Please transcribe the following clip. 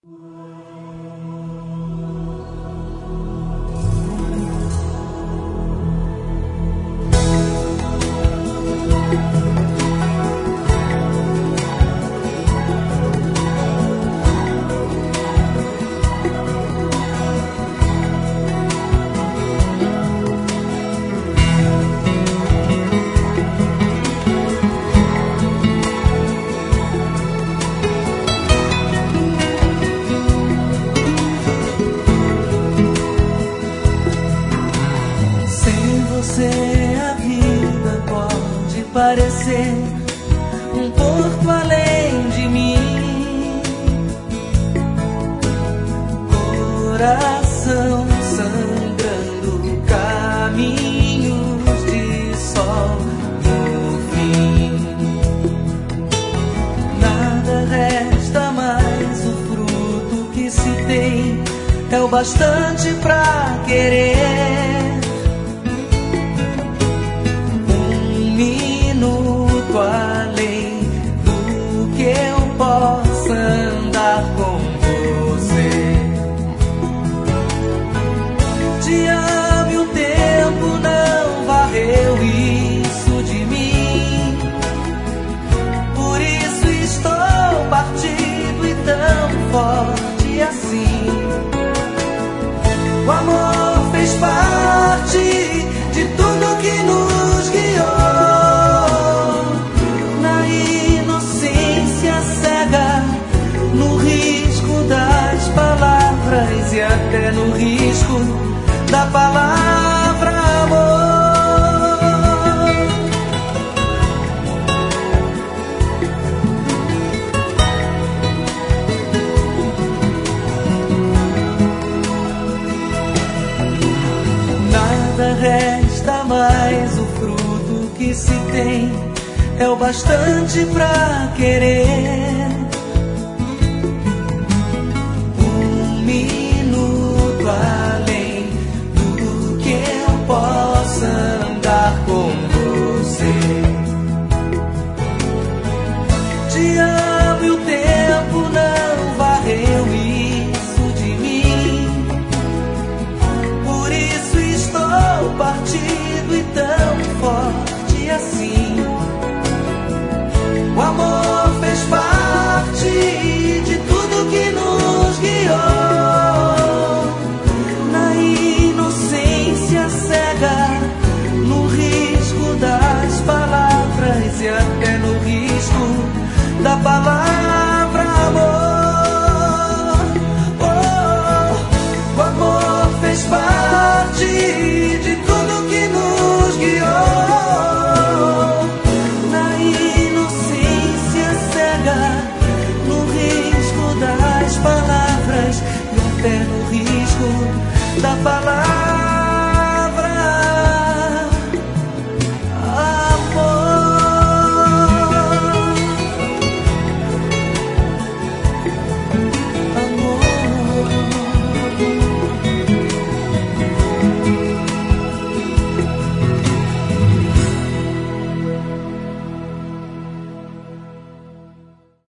A vida pode parecer um porto além de mim, coração sangrando, caminhos de sol no fim. Nada resta mais, o fruto que se tem é o bastante pra querer. Além do que eu possa andar com você. Te amo e o tempo não varreu isso de mim. Por isso estou partido e tão forte assim. O amor fez parte de tudo que nos guiou. No risco das palavras e até no risco da palavra amor. Nada resta mais, o fruto que se tem é o bastante pra querer. Além do que eu possa andar com você. Te amo e o tempo não varreu isso de mim. Por isso estou partido e tão forte assim. O amor fez parte de tudo que nos guiou. No risco das palavras e até no risco da palavra amor. Oh, o amor fez parte de tudo que nos guiou. Na inocência cega, no risco das palavras e até no risco da palavra.